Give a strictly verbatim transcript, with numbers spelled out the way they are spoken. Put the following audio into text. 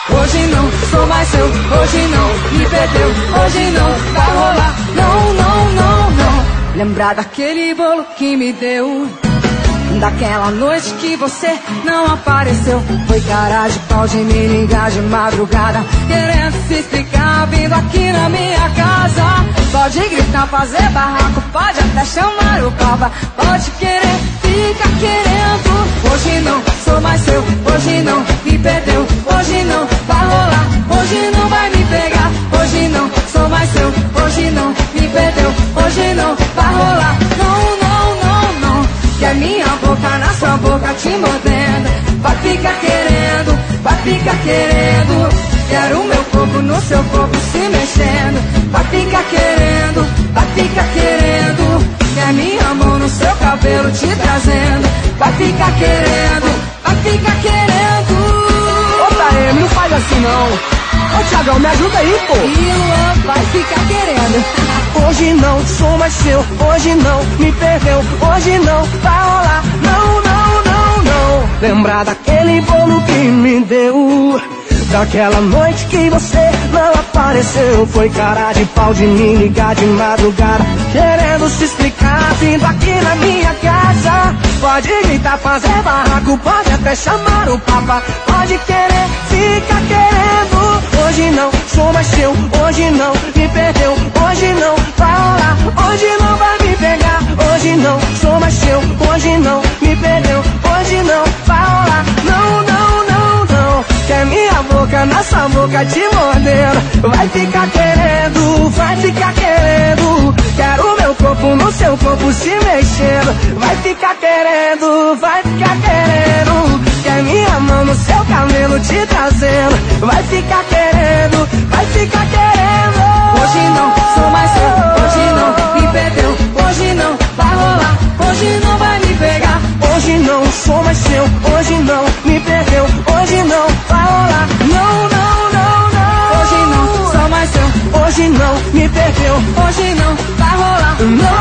Hoje não sou mais seu, hoje não me perdeu, hoje não vai rolar, não, não, não, não. Lembrar daquele bolo que me deu, daquela noite que você não apareceu. Foi cara de pau de me ligar de madrugada, querendo se explicar, vindo aqui na minha casa. Pode gritar, fazer barraco, pode até chamar o papa, pode querer, fica querendo. Hoje não sou mais seu, hoje não me perdeu, hoje não vai rolar, hoje não vai me pegar. Hoje não sou mais seu, hoje não me perdeu, hoje não vai rolar, não, não, não, não. Quer minha boca na sua boca te mordendo, vai ficar querendo, vai ficar querendo. Quero meu corpo no seu corpo se mexendo, vai ficar querendo, vai ficar querendo. Quer minha mão no seu cabelo te trazendo, vai ficar querendo, vai ficar querendo. Ô Taeme, não faz assim não. Ô Thiagão, me ajuda aí, pô. E o vai ficar querendo. Hoje não sou mais seu, hoje não me perdeu, hoje não vai rolar, não, não, não, não. Lembrar daquele bolo que me deu, daquela noite que você não apareceu. Foi cara de pau de me ligar de madrugada, querendo se explicar, vindo aqui na minha casa. Pode gritar, fazer barraco, pode até chamar o papa, pode querer, fica querendo. Hoje não sou mais seu, hoje não me perdeu, hoje não vai rolar, hoje não vai me pegar. Hoje não sou mais seu, hoje não me perdeu, hoje não vai rolar, não, não, não, não. Quer minha boca na sua boca te mordendo, vai ficar querendo, vai ficar querendo. Quero meu corpo no seu corpo se mexendo, vai ficar querendo, vai ficar querendo. Quer minha mão no seu cabelo te trazendo, vai ficar querendo, vai ficar querendo. Hoje não sou mais seu, hoje não me perdeu, hoje não vai rolar, hoje não vai me pegar. Hoje não sou mais seu, hoje não me perdeu, hoje não vai rolar, não, não, não, não. Hoje não sou mais seu, hoje não me perdeu, hoje não vai rolar, não.